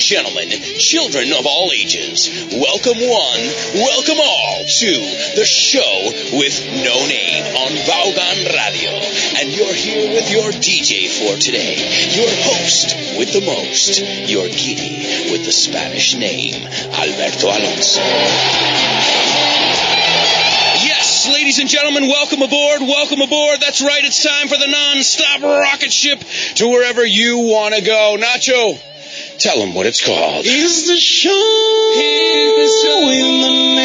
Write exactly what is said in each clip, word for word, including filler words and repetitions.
gentlemen, children of all ages, welcome one, welcome all to the show with no name on Vaughan Radio. And you're here with your D J for today, your host with the most, your giddy with the Spanish name, Alberto Alonso. Yes, ladies and gentlemen, welcome aboard, welcome aboard. That's right, it's time for the non-stop rocket ship to wherever you want to go. Nacho, tell them what it's called. It's the show. It's the show with no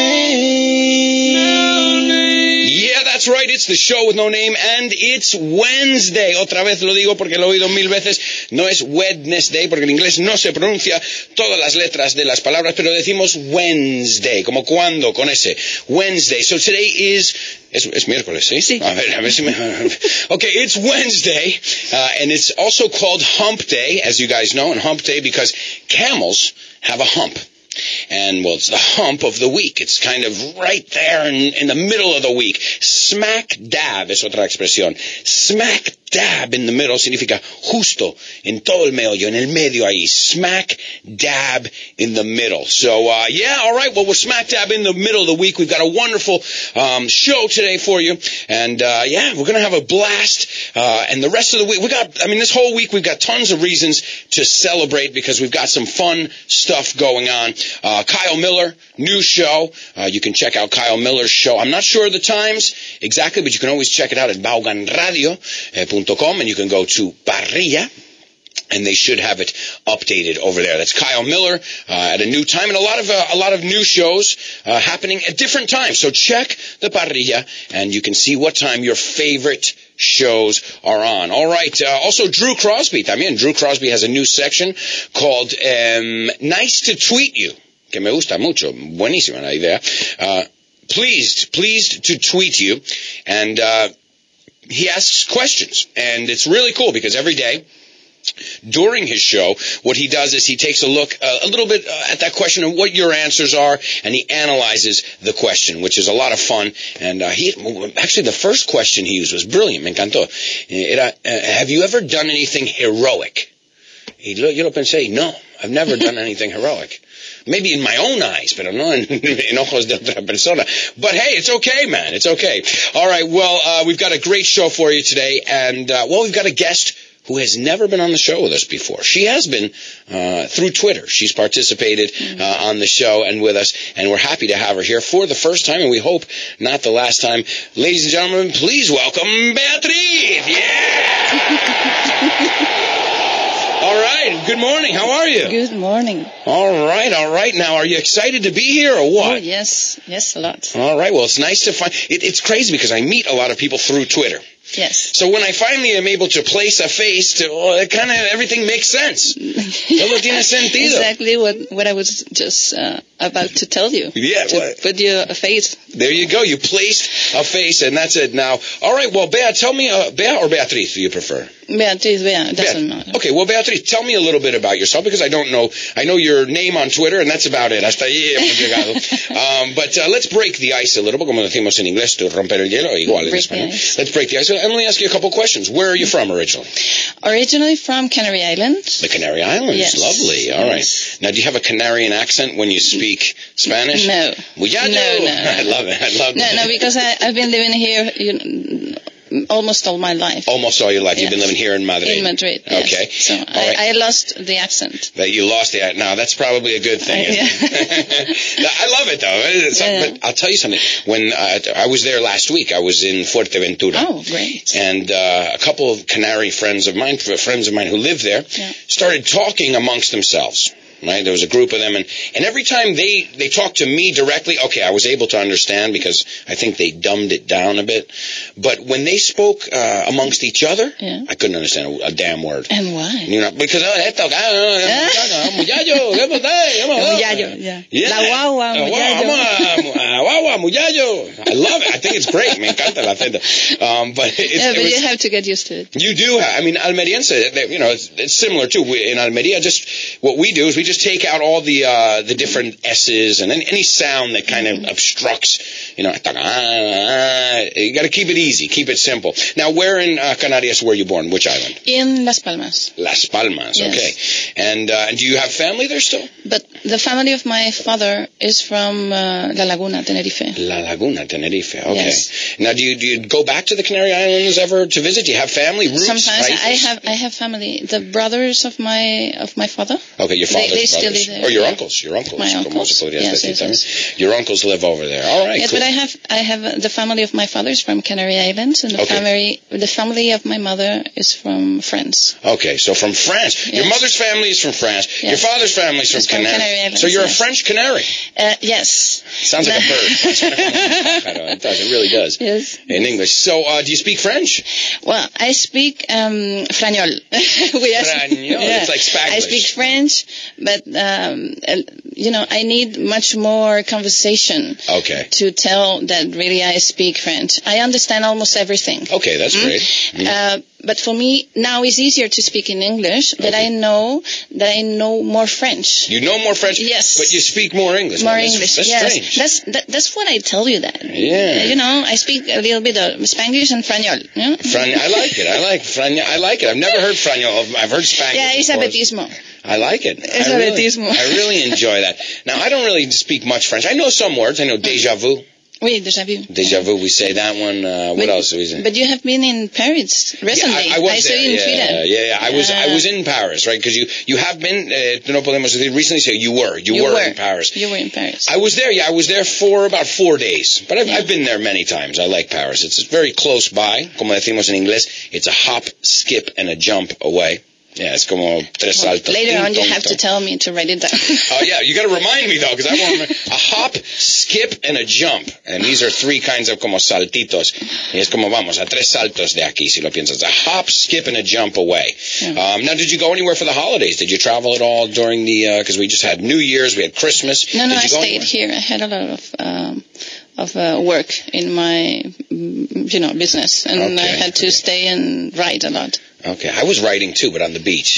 name. Yeah, that's right. It's the show with no name, and it's Wednesday. Otra vez lo digo porque lo he oído mil veces. No es Wednesday, porque en inglés no se pronuncia todas las letras de las palabras, pero decimos Wednesday, como cuando, con ese. Wednesday. So today is... Es, es miércoles, ¿sí? Sí. A ver, a ver si me... Okay, it's Wednesday, uh, and it's also called Hump Day, as you guys know, and Hump Day because camels have a hump. And, well, it's the hump of the week. It's kind of right there in, in the middle of the week. Smack dab es otra expresión. Smack dab in the middle significa justo, en todo el medio, en el medio ahí. Smack dab in the middle. So, uh, yeah, all right. Well, we're smack dab in the middle of the week. We've got a wonderful um, show today for you. And, uh, yeah, we're going to have a blast. Uh, and the rest of the week, we got, I mean, this whole week we've got tons of reasons to celebrate because we've got some fun stuff going on. Uh, Kyle Miller, new show. Uh, you can check out Kyle Miller's show. I'm not sure of the times exactly, but you can always check it out at vaughan radio dot com, and you can go to Parrilla, and they should have it updated over there. That's Kyle Miller uh, at a new time, and a lot of uh, a lot of new shows uh, happening at different times. So check the Parrilla, and you can see what time your favorite shows are on. All right. Uh, also, Drew Crosby. También Drew Crosby has a new section called um, Nice to Tweet You, que me gusta mucho. Buenísima la idea. Uh, pleased, pleased to tweet you. And uh, he asks questions. And it's really cool because every day, during his show, what he does is he takes a look uh, a little bit uh, at that question and what your answers are, and he analyzes the question, which is a lot of fun. And uh, he actually, the first question he used was brilliant. Me encantó. Era, uh, have you ever done anything heroic? Y lo, yo lo pensé, no, I've never done anything heroic. Maybe in my own eyes, pero no en, en ojos de otra persona. But hey, it's okay, man. It's okay. All right, well, uh, we've got a great show for you today. And, uh, well, we've got a guest who has never been on the show with us before. She has been uh, through Twitter. She's participated uh, on the show and with us, and we're happy to have her here for the first time, and we hope not the last time. Ladies and gentlemen, please welcome Beatriz. Yeah! All right. Good morning. How are you? Good morning. All right. All right. Now, are you excited to be here or what? Oh, yes. Yes, a lot. All right. Well, it's nice to find... It, it's crazy because I meet a lot of people through Twitter. Yes. So when I finally am able to place a face to, well, it kind of, everything makes sense. Todo tiene sentido. Exactly what, what I was just uh, about to tell you. Yeah. To Well, put you a face. there you go. You placed a face, and that's it. Now, all right. Well, Bea, tell me, uh, Bea or Beatriz, do you prefer? Beatriz, Bea, it doesn't Bea. matter. Okay. Well, Beatriz, tell me a little bit about yourself because I don't know. I know your name on Twitter, and that's about it. Hasta ahí hemos llegado. um, but uh, let's break the ice a little bit, como decimos en inglés, to romper el hielo, igual en Break the español. ice. Let's break the ice. And let me ask you a couple questions. Where are you from originally? Originally from Canary Islands. The Canary Islands. Yes. Lovely. All right. Yes. Now, do you have a Canarian accent when you speak Spanish? No. Muchacho. No, no. I love it. I love No, it. no, because I, I've been living here you know, almost all my life. Almost all your life. You've been Yes. living here in Madrid. In Madrid, yes. Okay. So All I, right. I lost the accent. That you lost the Now, that's probably a good thing. I- isn't it? I love it, though. It's Yeah. But I'll tell you something. When uh, I was there last week, I was in Fuerteventura. Oh, great. And uh, a couple of Canary friends of mine, friends of mine who live there, Yeah. started talking amongst themselves. Right? There was a group of them, and, and every time they, they talked to me directly, okay, I was able to understand because I think they dumbed it down a bit. But when they spoke uh, amongst each other, Yeah. I couldn't understand a, a damn word. And why? You know, because uh, esto, uh, muchacho, ¿qué pasa? Muchacho, yeah. Yeah. La guagua, Uh, muchacho. guagua, guagua, muchacho. I love it. I think it's great. Me encanta el acento. Um, but it's, Yeah, it but was, you have to get used to it. you do have, I mean, Almeriense, they- you know, it's, it's similar too. We, in Almeria, just, what we do is we just take out all the, uh, the different S's and any, any sound that kind of obstructs, You know, ah, you got to keep it easy, keep it simple. Now, where in uh, Canarias were you born? Which island? In Las Palmas. Las Palmas, Yes. okay. And, uh, and do you have family there still? But the family of my father is from uh, La Laguna, Tenerife. La Laguna, Tenerife, okay. Yes. Now, do you, do you go back to the Canary Islands ever to visit? Do you have family, roots? Sometimes raíces? I have I have family. The brothers of my of my father. Okay, your father's They- they still brothers. live there, Or your yeah. uncles, your uncles. My como uncles. se podría Yes, decir yes, también. yes. Your uncles live over there. All right, Yes, cool. but I have I have uh, the family of my father is from Canary Islands, and the Okay. family the family of my mother is from France. Okay, so from France. Your Yes. mother's family is from France. Your Yes. father's family is from It's from Canary. Canary Islands, So you're yes. a French canary. Uh, yes. Sounds like a bird. It does. It really does. Yes. In English. So, uh, do you speak French? Well, I speak um, Frañol. We are- Frañol, it's like Spanglish. I speak French, but um, uh, you know, I need much more conversation Okay. to tell that really I speak French. I understand almost everything. Okay, that's Mm. great. Mm. Uh, but for me now it's easier to speak in English, but Okay. I know that I know more French. You know more French, Yes. but you speak more English. More Well, that's, English, That's yes. strange. That's that, that's what I tell you that. Yeah. You know, I speak a little bit of Spanglish and Frañol. Yeah? Fran- I like it. I like Franya. I like it. I've never heard Franyo. I've heard Spanglish. Yeah, it's before. abetismo. I like it. Es I really, abetismo. I really enjoy that. Now, I don't really speak much French. I know some words. I know déjà vu. Oui, déjà vu. Déjà vu. We say that one. Uh, what But- else do we say? But you have been in Paris recently. Yeah, I, I was saw there. you in yeah, Sweden. yeah, yeah. I was, I Uh, was in Paris, right? Because you, you have been. Uh, no podemos decir recently. So you were, you, You were, were. in Paris. You were in Paris. I was there. Yeah, I was there for about four days. But I've, Yeah. I've been there many times. I like Paris. It's very close by. Como decimos en inglés, it's a hop, skip, and a jump away. Yeah, it's como tres Well, saltos. later Ting, on, you tong, have to tong. tell me to write it down. Oh yeah, you got to remind me though, because I won't remember. A hop, skip, and a jump, and these are three kinds of como saltitos. Y es como vamos a tres saltos de aquí, si lo piensas. A hop, skip, and a jump away. Yeah. Um, now, did you go anywhere for the holidays? Did you travel at all during the? Because we just had New Year's, we had Christmas. No, no, did I you go stayed anywhere? here. I had a lot of um, of uh, work in my, mm, you know, business, and Okay, I had to okay. stay and write a lot. Okay, I was writing too, but on the beach.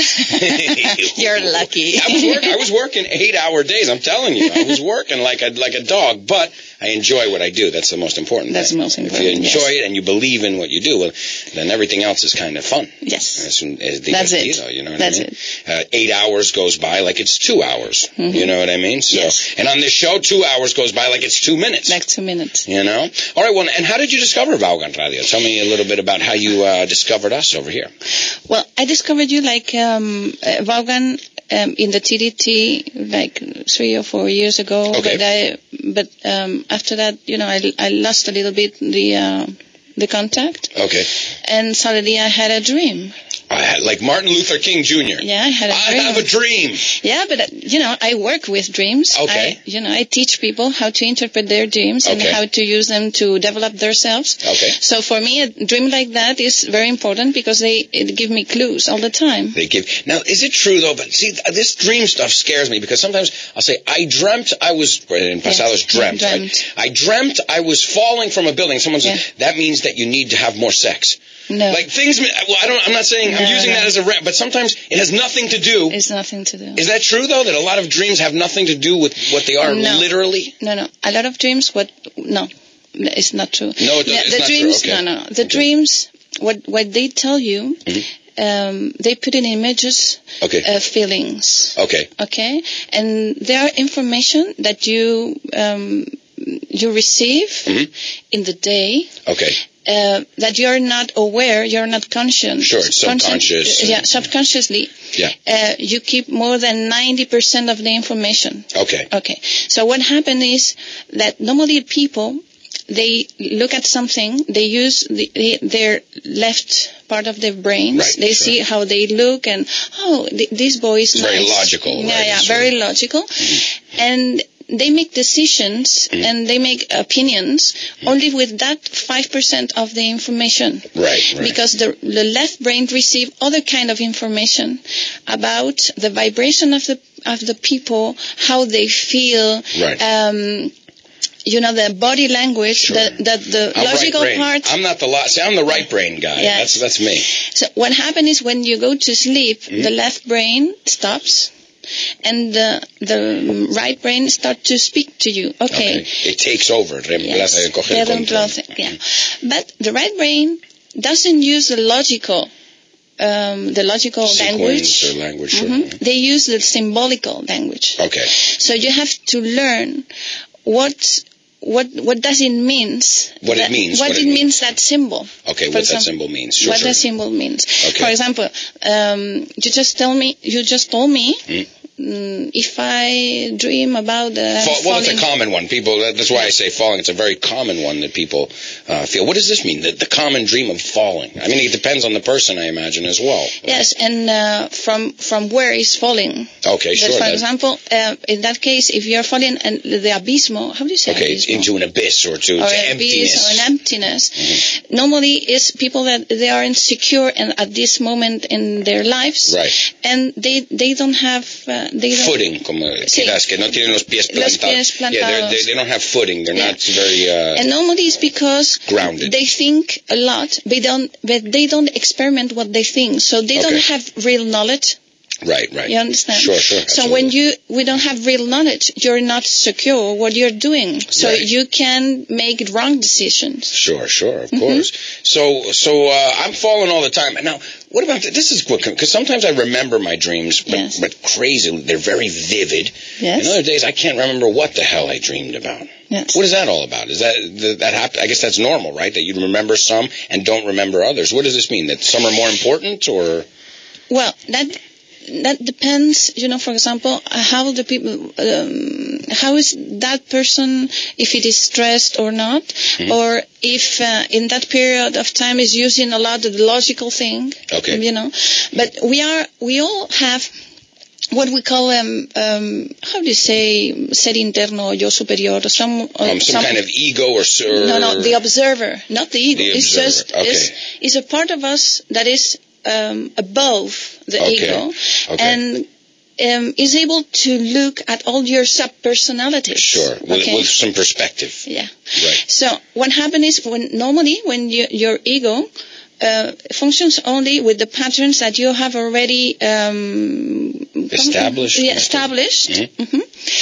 You're lucky. I was, work, I was working eight-hour days. I'm telling you, I was working like a like a dog. But I enjoy what I do. That's the most important. That's thing. the most If important, you enjoy yes. it and you believe in what you do, well, then everything else is kind of fun. Yes. Es, un- es That's it. divertido, you know what That's I mean? Uh, eight hours goes by like it's two hours. Mhm. You know what I mean? So, Yes. and on this show, two hours goes by like it's two minutes. Like two minutes. You know? All right, well, and how did you discover Vaughan Radio? Tell me a little bit about how you uh, discovered us over here. Well, I discovered you like um, uh, Vaughan um, in the T D T like three or four years ago. Okay. But I, but um, after that, you know, I, I lost a little bit the uh, the contact, Okay. and suddenly I had a dream. I had, like Martin Luther King Junior Yeah, I had a I dream. have a dream. Yeah, but uh, you know, I work with dreams. Okay. I, you know, I teach people how to interpret their dreams and Okay. how to use them to develop themselves. Okay. So for me, a dream like that is very important because they it give me clues all the time. They give. Now, is it true though? But see, th- this dream stuff scares me because sometimes I'll say, "I dreamt I was." In pasados, Yeah, dreamt. dreamt. I, I dreamt I was falling from a building. Someone says Yeah. that means that you need to have more sex. No, Like things. Well, I don't. I'm not saying I'm No, using no. that as a rep, but sometimes it has nothing to do. it's nothing to do. Is that true though? That a lot of dreams have nothing to do with what they are No. literally. No, no. A lot of dreams. What? No, it's not true. No, it doesn't- Yeah, it's the not true, dreams. okay. No, no, no. The Okay. dreams. What what they tell you. Mhm. Um, they put in images, Okay. uh, feelings. Okay. Okay, and there are information that you um, you receive Mhm. in the day Okay. uh, that you're not aware, you're not conscious. Sure, it's subconscious. uh, yeah, subconsciously. Yeah. Uh, you keep more than ninety percent of the information. Okay. Okay, so what happened is that normally people, they look at something, they use the, the, their left part of their brains. Right, they sure. see how they look and, oh, th- this boy is It's very nice. logical, Yeah, right, yeah, it's very very- logical. And they make decisions Mm. and they make opinions only with that five percent of the information. Right. Right. Because the, the left brain receives other kind of information about the vibration of the of the people, how they feel, Right. um, you know, the body language, Sure. the, the, the I'm logical right brain. part. I'm not the lo- see, I'm the right brain guy. Yeah. That's that's me. So what happens is when you go to sleep, Mm-hmm. the left brain stops and the, the right brain starts to speak to you. Okay. okay. It takes over. Reemplaza, Yes. coge el control. Yeah. But the right brain doesn't use the logical Um, the logical Sequence language. or language, sure. Mm-hmm. They use the symbolical language. Okay. So you have to learn what what what does it means. What that, it means. What, what it it means, that symbol. Okay, For what example, that symbol means. Sure, what sure. that symbol means. Okay. For example, um, you just tell me. You just told me. Mm. Mm, if I dream about the Fall, well, it's falling, a common one. People. That's why I say falling. It's a very common one that people uh, feel. What does this mean? The, the common dream of falling. I mean, it depends on the person, I imagine, as well. yes, and uh, from from where is falling? Okay, But sure. for that- example, uh, in that case, if you're falling and the abismo, how do you say okay, it's abismo? into an abyss or to, or to an emptiness. abyss or an emptiness. Mm-hmm. Normally, it's people that they are insecure and at this moment in their lives, Right. and they they don't have uh, they don't, Footing, como Sí. quizás, que no tienen los pies Los plantados. pies Yeah, they're, plantados. they, they don't have footing. They're Yeah. not very uh, And normally it's because grounded. they think a lot, they don't, but they don't experiment what they think, so they don't Okay. have real knowledge. Right, right. You understand? Sure, sure. So when absolutely. you we don't have real knowledge, you're not secure what you're doing, so Right. you can make wrong decisions. Sure, sure, of Mm-hmm. course. So, so uh, I'm falling all the time. And now, what about th- this? Is because sometimes I remember my dreams, but, Yes. but crazy, they're very vivid. Yes. And other days, I can't remember what the hell I dreamed about. Yes. What is that all about? Is that that, that happen? I guess that's normal, right? That you remember some and don't remember others. What does this mean? That some are more important, or Well, that that depends, you know, for example, how the people, um, how is that person, if it is stressed or not, Mm-hmm. or if uh, in that period of time is using a lot of the logical thing, Okay. you know. But we are, we all have what we call, um, um, how do you say, ser interno, yo superior, some, uh, um, some, kind of ego, or, s- or no, no, the observer, not the ego. The it's observer, just, okay. it's, it's a part of us that is um, above the Okay, ego, okay. and um, is able to look at all your sub-personalities. Sure, with, okay? with some perspective. Yeah. Right. So what happens is when normally when you, your ego uh, functions only with the patterns that you have already um, Established. Yeah, established. Mhm. Mhm.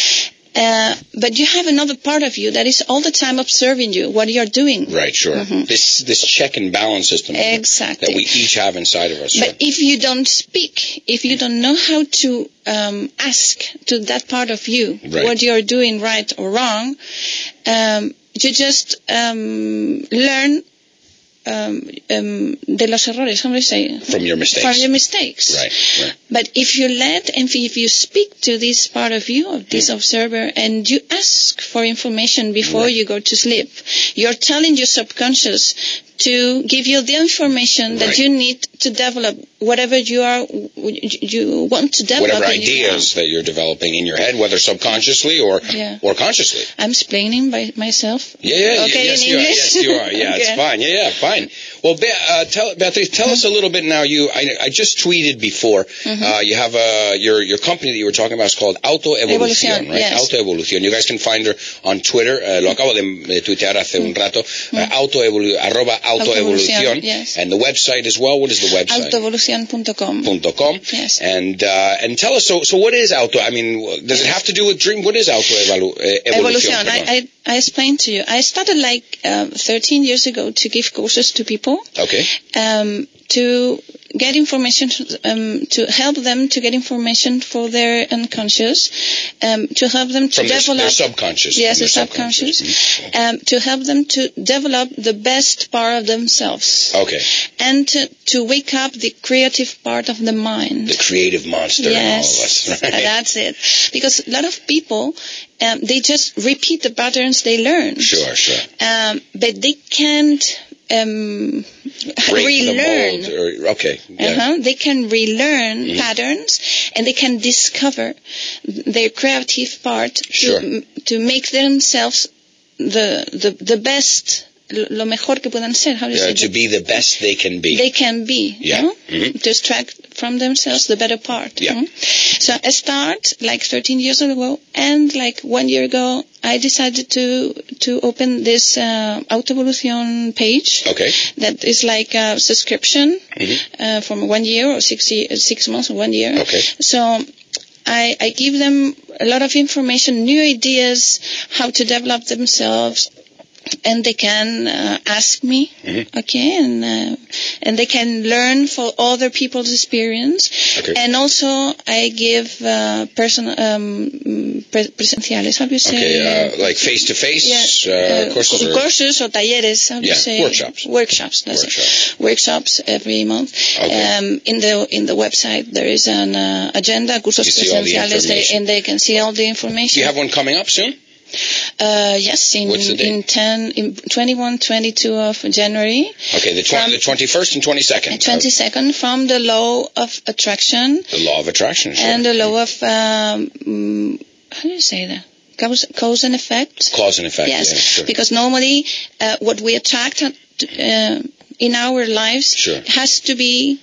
Uh, but you have another part of you that is all the time observing you, what you're doing. Right, sure. Mhm. This this check and balance system Exactly. that we each have inside of us. Sure. But if you don't speak, if you don't know how to um, ask to that part of you Right. what you're doing right or wrong, um, you just um, learn um, um, de los errores, how do you say? From your mistakes. From your mistakes. Right, right. But if you let and if you speak to this part of you, of this observer, and you ask for information before Right. you go to sleep, you're telling your subconscious to give you the information that Right. you need to develop whatever you are you want to develop. Whatever in your ideas that you're developing in your head, whether subconsciously or Yeah. or consciously. I'm explaining by myself. Yeah, yeah, Okay, yes, in you are. English? Yes, you are. Yeah, it's Okay. fine. Yeah, yeah, fine. Well, Be- uh, tell, Beatriz, tell us a little bit now. You, I, I just tweeted before. Mm-hmm. Uh, you have a your your company that you were talking about is called Auto Evolucion, Evolución, right? yes. Auto Evolucion. You guys can find her on Twitter. Uh, lo acabo de, de tuitear hace un rato. Uh, auto evolu- arroba Auto Evolucion. Autoevolución, yes. And the website as well. What is the website? autoevolucion punto com. Punto com. Yes. And uh, and tell us. So so what is auto? I mean, does it have to do with dream? What is auto evolu- uh, evolution? Evolution. I, I, I explained to you. I started like um, thirteen years ago to give courses to people Okay. um, to get information, um, to help them to get information for their unconscious, um, to help them to From their, develop. their subconscious. Yes, from the their subconscious. Mhm. Um, to help them to develop the best part of themselves Okay. and to, to wake up the creative part of the mind. The creative monster in all of us. Yes, Right? that's it. Because a lot of people, um, they just repeat the patterns they learn. Sure, sure. Um, but they can't um, Break relearn. the mold. Or, okay. Yeah. Uh-huh. They can relearn Mhm. patterns, and they can discover their creative part Sure. to to make themselves the the the best, lo mejor que puedan ser. How do you Uh, say to that? be the best they can be. They can be, Yeah. you know? Mhm. To extract from themselves the better part. Yeah. mhm. So I start like thirteen years ago, and like one year ago, I decided to to open this uh, Autoevolución page. Okay. That is like a subscription Mhm. uh, from one year or six, year, six months or one year. Okay. So I, I give them a lot of information, new ideas, how to develop themselves. And they can uh, ask me, mm-hmm. okay, and uh, and they can learn from other people's experience. Okay. And also, I give uh, personal um, pre- presenciales. How do you say? Okay, uh, like face to face courses uh, or courses or talleres. How do yeah, you say? workshops. Workshops. That's workshops. it. Workshops every month. Okay. Um, in the in the website there is an uh, agenda cursos presenciales, they, and they can see all the information. Do you have one coming up soon? Uh, yes, in What's the date? in ten, in twenty-one, twenty-two of January. Okay, the, tw- the twenty-first and twenty-second. twenty-second from the law of attraction. The law of attraction, sure. And the law of um, how do you say that? Cause, cause and effect. Cause and effect. Yes, yeah, sure. Because normally uh, what we attract uh, in our lives sure. has to be.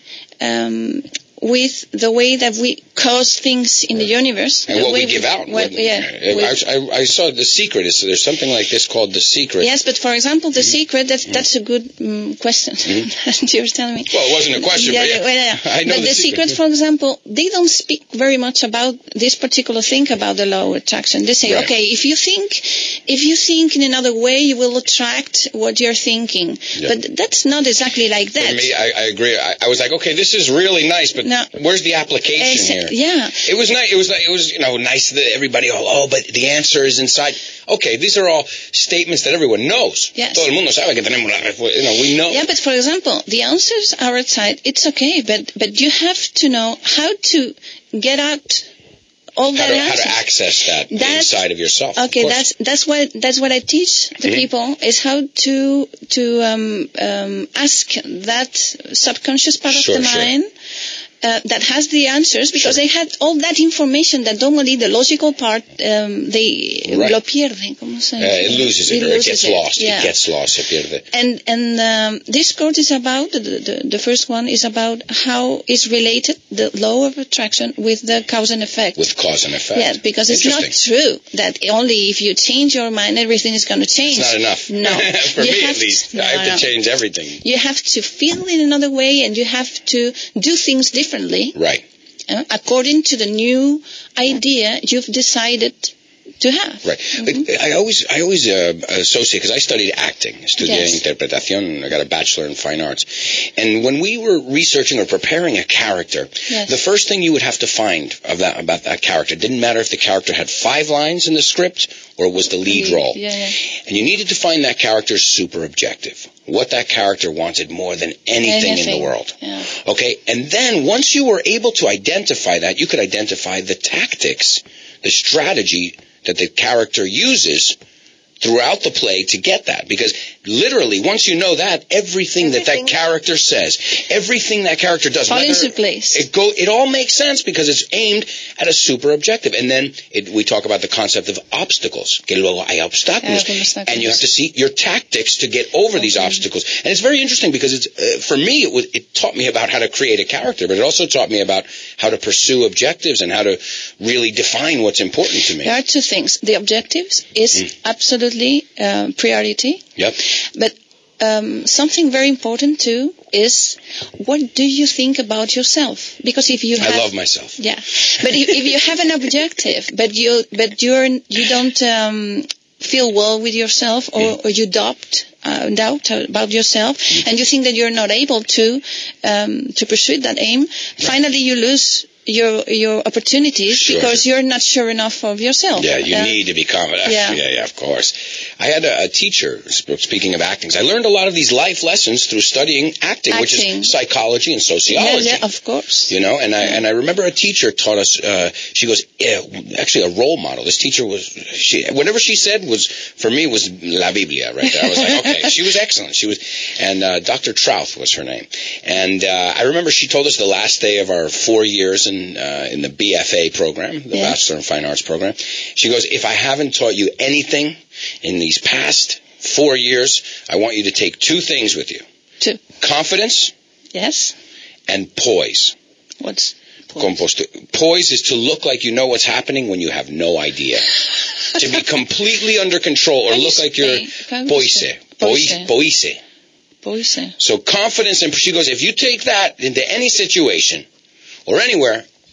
Um, with the way that we cause things in the universe. And what we give out. What, yeah, I, I, I saw The Secret. Is there's something like this called The Secret. Yes, but for example, The mm-hmm. Secret, that's, mm-hmm. that's a good um, question mm-hmm. you were telling me. Well, it wasn't a question, yeah, but yeah. Well, yeah. I know But The, the secret. secret, for example, they don't speak very much about this particular thing about the law of attraction. They say, right. okay, if you think, if you think in another way, you will attract what you're thinking. Yeah. But that's not exactly like that. For me, I, I agree. I, I was like, okay, this is really nice, but no. where's the application Ex- here? Yeah. It was nice. It was it was you know nice that everybody. Oh, oh, but the answer is inside. Okay, these are all statements that everyone knows. Yes. Todo el mundo sabe que tenemos la respuesta. You know, we know. Yeah, but for example, the answers are outside. It's okay, but but you have to know how to get out all that. How to, answers. how to access that that's, inside of yourself. Okay, of that's that's what that's what I teach the mm-hmm. people is how to to um, um, ask that subconscious part sure, of the sure. mind. Uh, that has the answers because sure. they had all that information that normally the logical part um, they right. lo pierden. ¿Cómo se dice? Uh, it loses it, it, or loses it gets it. lost. Yeah. It gets lost. Se pierde. And and um, this course is about the, the the first one is about how is related the law of attraction with the cause and effect. With cause and effect. Yeah, because it's not true that only if you change your mind everything is going to change. It's not enough. No, for you me have at least, to, no, I have no. to change everything. You have to feel in another way, and you have to do things differently. Right. Uh, according to the new idea you've decided to have. Right. Mm-hmm. I always, I always uh, associate, because I studied acting, estudié yes. interpretación, I got a bachelor in fine arts. And when we were researching or preparing a character, yes. the first thing you would have to find of that, about that character, didn't matter if the character had five lines in the script or it was the lead mm-hmm. role. Yeah, yeah. And you needed to find that character's super objective. What that character wanted more than anything, anything. in the world. Yeah. Okay? And then once you were able to identify that, you could identify the tactics, the strategy that the character uses throughout the play to get that. Because literally, once you know that, everything, everything that that character says, everything that character does, fall into place. It, go, it all makes sense because it's aimed at a super objective. And then it, we talk about the concept of obstacles. Que luego hay obstáculos. Yeah, and you have to see your tactics to get over okay. these obstacles. And it's very interesting because it's, uh, for me, it, was, it taught me about how to create a character, but it also taught me about how to pursue objectives and how to really define what's important to me. There are two things. The objectives is mm. absolutely Uh, priority. Yep. But um, something very important too is what do you think about yourself? Because if you have, I love myself. Yeah. But if, if you have an objective, but you but you're you don't um, feel well with yourself, or, mm. or you doubt uh, doubt about yourself, mm. and you think that you're not able to um, to pursue that aim, right. finally you lose your your opportunities sure. because you're not sure enough of yourself. Yeah, you uh, need to be confident. Yeah. yeah, yeah, of course. I had a, a teacher, speaking of acting, I learned a lot of these life lessons through studying acting, acting. which is psychology and sociology. Yeah, yeah, of course. You know, and I and I remember a teacher taught us, uh, she goes, yeah, actually a role model. This teacher was, she, whatever she said was, for me, was La Biblia right there. I was like, okay, she was excellent. She was, and uh, Doctor Trouth was her name. And uh, I remember she told us the last day of our four years in, uh, in the B F A program, the yeah. Bachelor in Fine Arts program. She goes, if I haven't taught you anything in these past four years, I want you to take two things with you. Two. Confidence. Yes. And poise. What's poise? Compost. Poise is to look like you know what's happening when you have no idea. To be completely under control or look like you're poise. Poise. Poise. Poise. So confidence, and she goes, if you take that into any situation or anywhere,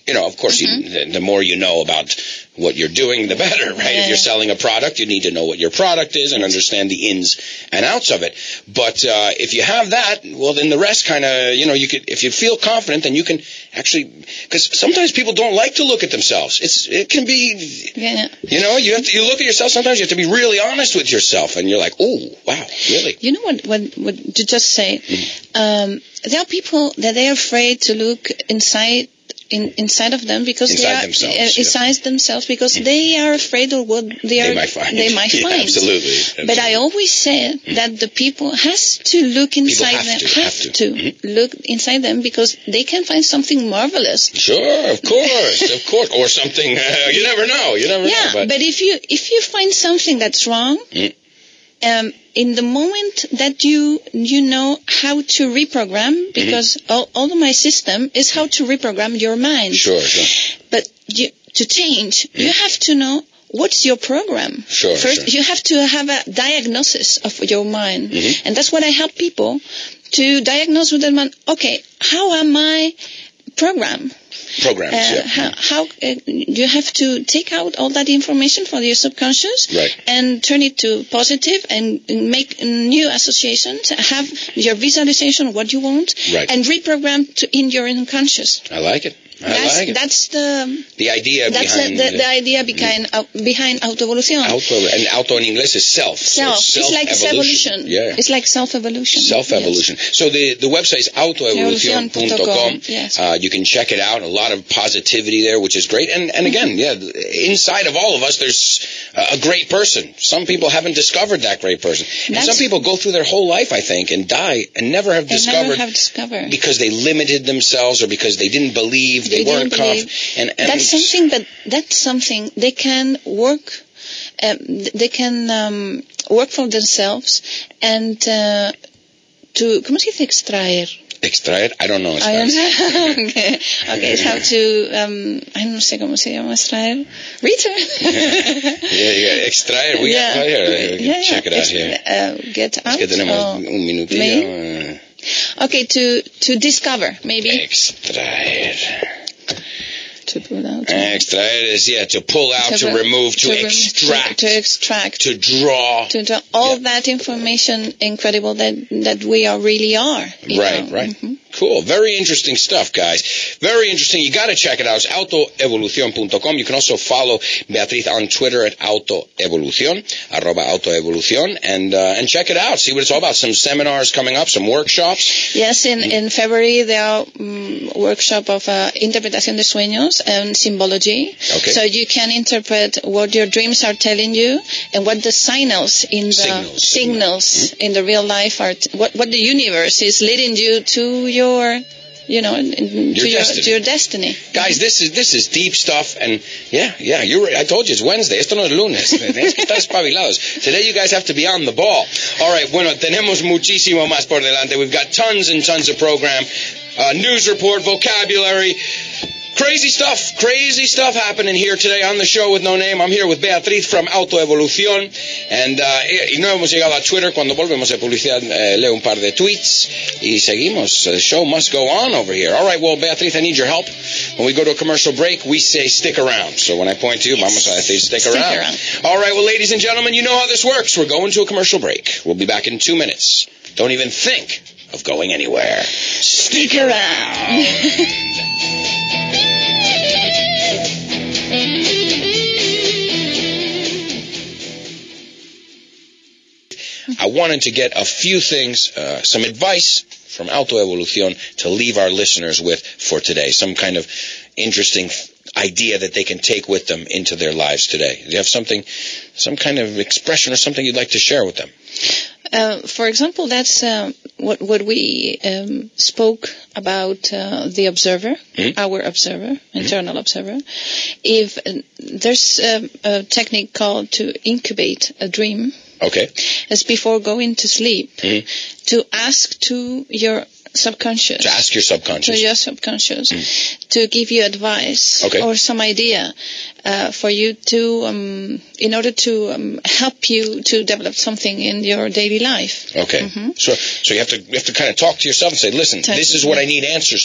You know, of course, Mm-hmm. you, the, the more you know about what you're doing, the better, right? Yeah. If you're selling a product, you need to know what your product is and understand the ins and outs of it. But uh, if you have that, well, then the rest kind of, you know, you could, if you feel confident, then you can actually, because sometimes people don't like to look at themselves. It's it can be, Yeah. you know, you have to, you look at yourself. Sometimes you have to be really honest with yourself, and you're like, oh, wow, really? You know what? What? What you just say? Mm-hmm. Um, there are people that they are afraid to look inside. In, inside of them because Inside they are themselves, uh, yeah. inside themselves because mm-hmm. they are afraid of what they, are, they might find. They might yeah, find. Absolutely, absolutely. But I always say mm-hmm. that the people has to look inside have them, to, have, have to, to mm-hmm. look inside them because they can find something marvelous. Sure, of course, of course, or something. Uh, you never know. You never yeah, know. But, but if you if you find something that's wrong. Mm-hmm. Um, in the moment that you you know how to reprogram, because mm-hmm. all, all of my system is how to reprogram your mind. Sure, sure. But you, to change, mm-hmm. you have to know what's your program. Sure, First, sure. you have to have a diagnosis of your mind. Mm-hmm. And that's what I help people to diagnose with their mind. Okay, how am I programmed? Programs, uh, yeah. How, how uh, you have to take out all that information from your subconscious right. and turn it to positive and make new associations, have your visualization of what you want, right. and reprogram to in your unconscious. I like it. I that's, like it. That's the the idea that's behind the, the, the idea behind uh, behind autoevolución. Auto and auto in English is self. Self. So it's, it's like evolution. Yeah. It's like self-evolution. Self-evolution. Yes. So the the website is autoevolucion dot com. Yes. Uh, you can check it out. A lot of positivity there, which is great. And and again, yeah, inside of all of us, there's a great person. Some people haven't discovered that great person, and That's, some people go through their whole life, I think, and die and never have they discovered. Never have discovered because they limited themselves or because they didn't believe, they, they weren't confident. And, and that's something that that's something they can work. Um, they can um, work for themselves and uh, to ¿cómo se dice extraer? Extraer? I don't know. I don't know. okay, okay. It's how to um, I no sé cómo se llama extraer. Rita. yeah, yeah. Extraer. We yeah. got right here. We yeah, check yeah. it out Ex- here. Uh, get out. Es que tenemos oh, un minutillo. Uh, okay, to to discover maybe. Extraer. To pull out. Extraer is, yeah, to pull out, to, to re- remove, to, to extract. To, to extract. To draw. To draw all yeah. that information incredible that, that we are really are. Right, know? right. Mm-hmm. Cool. Very interesting stuff, guys. Very interesting. You got to check it out. It's autoevolucion dot com. You can also follow Beatriz on Twitter at autoevolucion, arroba autoevolucion, and, uh, and check it out. See what it's all about. Some seminars coming up, some workshops. Yes, in, mm-hmm. in February there are um, workshop of uh, interpretación de sueños and symbology. Okay. So you can interpret what your dreams are telling you and what the signals in the signals, signals mm-hmm. in the real life are, t- what, what the universe is leading you to your Your, you know, in, your to, your, destiny. to your destiny. Guys, this is this is deep stuff, and yeah, yeah, you're right. I told you it's Wednesday. Esto no es lunes. Tienes que estar espabilados. Today you guys have to be on the ball. All right, bueno, tenemos muchísimo más por delante. We've got tons and tons of program, uh, news report, vocabulary. Crazy stuff, crazy stuff happening here today on the show with No Name. I'm here with Beatriz from Autoevolución. And, uh, y no hemos llegado a Twitter. Cuando volvemos a publicidad, eh, leo un par de tweets y seguimos. The show must go on over here. All right, well, Beatriz, I need your help. When we go to a commercial break, we say stick around. So when I point to you, vamos a decir stick, stick around. around. All right, well, ladies and gentlemen, you know how this works. We're going to a commercial break. We'll be back in two minutes. Don't even think of going anywhere. Stick around. I wanted to get a few things, uh, some advice from Autoevolución to leave our listeners with for today. Some kind of interesting idea that they can take with them into their lives today. Do you have something, some kind of expression or something you'd like to share with them? Uh, for example, that's uh, what what we um, spoke about uh, the observer, mm-hmm. our observer, mm-hmm. internal observer. If uh, there's um, a technique called to incubate a dream. Okay. As before going to sleep, mm-hmm. to ask to your subconscious. To ask your subconscious. To your subconscious. Mm-hmm. To give you advice. Okay. Or some idea uh, for you to, um, in order to um, help you to develop something in your daily life. Okay. Mm-hmm. So, so you have to you have to kind of talk to yourself and say, listen, Talk this is what I need answers to.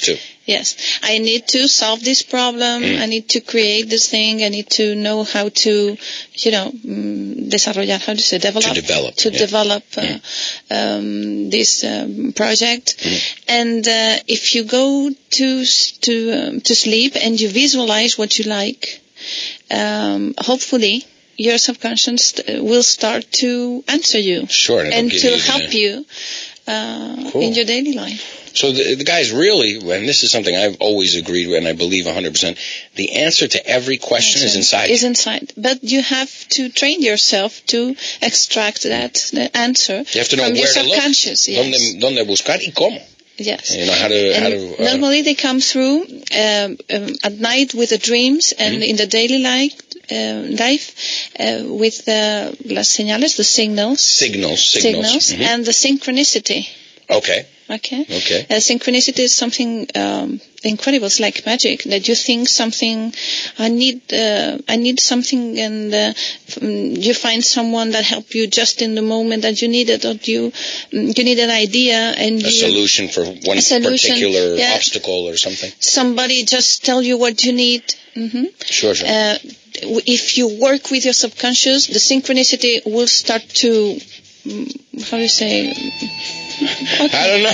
Yes. I need to solve this problem. Mm. I need to create this thing. I need to know how to, you know, mm, desarrollar, how to say, develop. To develop. To yeah. develop uh, Mm. um, this um, project. Mm. And uh, if you go to s- to um, to sleep and you visualize what you like, um, hopefully your subconscious uh, will start to answer you. Sure. And, And it'll give to you the- help you uh, Cool. in your daily life. So the, the guys really, and this is something I've always agreed with and I believe one hundred percent, the answer to every question is inside Is you. inside. But you have to train yourself to extract that the answer You have to know from your where to look, subconscious. Yes. dónde, dónde buscar y cómo. Yes. You know, how to... How And to uh, normally they come through um, um, at night with the dreams and Mhm. in the daily life, uh, life uh, with the las señales, the signals, signals, signals. Mhm. and the synchronicity. Okay, Okay. okay. Uh, synchronicity is something um, incredible. It's like magic. That you think something, I need, uh, I need something, and uh, mm, you find someone that help you just in the moment that you need it, or you, mm, you need an idea, and A you, solution for one A solution, particular yeah. obstacle or something. somebody just tell you what you need. hmm Sure, sure. Uh, if you work with your subconscious, the synchronicity will start to, mm, how do you say? I don't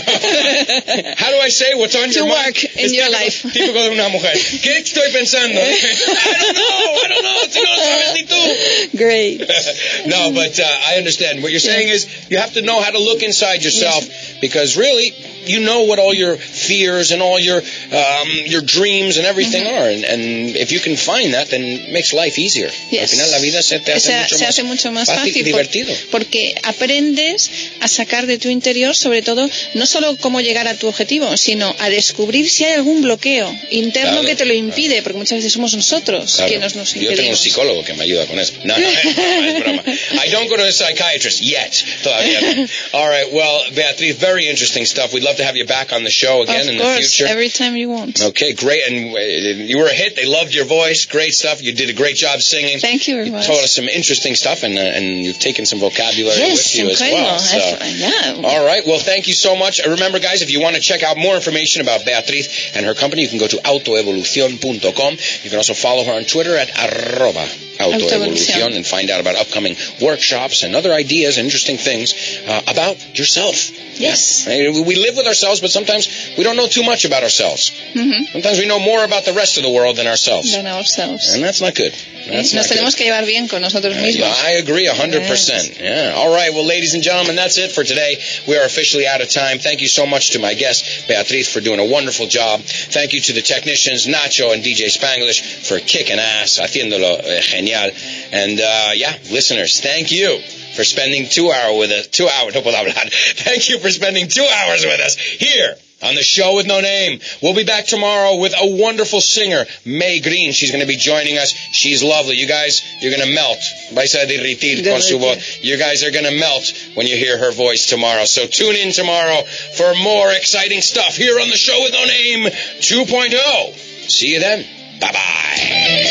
know. How do I say what's on To your mind? work in Es your típico- life. Típico de una mujer. ¿Qué estoy pensando? I don't know. I don't know. Si no lo sabes ni tú. Great. No, but uh, I understand. What you're saying Yeah. is you have to know how to look inside yourself because really you know what all your fears and all your um, your dreams and everything Mm-hmm. are. And, and if you can find that, then it makes life easier. Al Yes. final la vida se te hace, Se, mucho, se más hace mucho más fácil y fácil por- divertido. porque aprendes a sacar de tu interior, sobre todo, no solo cómo llegar a tu objetivo, sino a descubrir si hay algún bloqueo interno Claro, que te lo impide, porque muchas veces somos nosotros Claro. quienes nos Yo tengo un impedimos. psicólogo que me ayuda con eso. No, no, es broma, es broma. I don't go to a psychiatrist yet. Todavía no. All right, well, Beatriz, very interesting stuff. We'd love to have you back on the show again Of in course, the future. every time you want. Okay, great. And uh, you were a hit. They loved your voice. Great stuff. You did a great job singing. Thank you very You much. told us some interesting stuff, and uh, and you've taken some vocabulary Yes, with you as incredible. well. So. I've- yeah. All right. Well, thank you so much. Uh, Remember, guys, if you want to check out more information about Beatriz and her company, you can go to autoevolucion dot com. You can also follow her on Twitter at arroba autoevolucion and find out about upcoming workshops and other ideas and interesting things uh, about yourself. Yes. Yeah? Right? We live with ourselves, but sometimes we don't know too much about ourselves. Mhm. Sometimes we know more about the rest of the world than ourselves. Than ourselves. And that's not good. That's Nos not tenemos good. que llevar bien con nosotros Uh, mismos. yeah, I agree one hundred percent. Yeah. All right. Well, ladies and gentlemen, that's it for today. We are officially out of time. Thank you so much to my guest, Beatriz, for doing a wonderful job. Thank you to the technicians, Nacho and D J Spanglish, for kicking ass, haciéndolo eh, genial. And, uh, yeah, listeners, thank you for spending two hours with us. Two hours. No puedo hablar. Thank you for spending two hours with us here on the show with no name. We'll be back tomorrow with a wonderful singer, May Green. She's going to be joining us. She's lovely. You guys, you're going to melt. Vais a derretir con su voz. You guys are going to melt when you hear her voice tomorrow. So tune in tomorrow for more exciting stuff here on the show with no name two point oh. See you then. Bye-bye.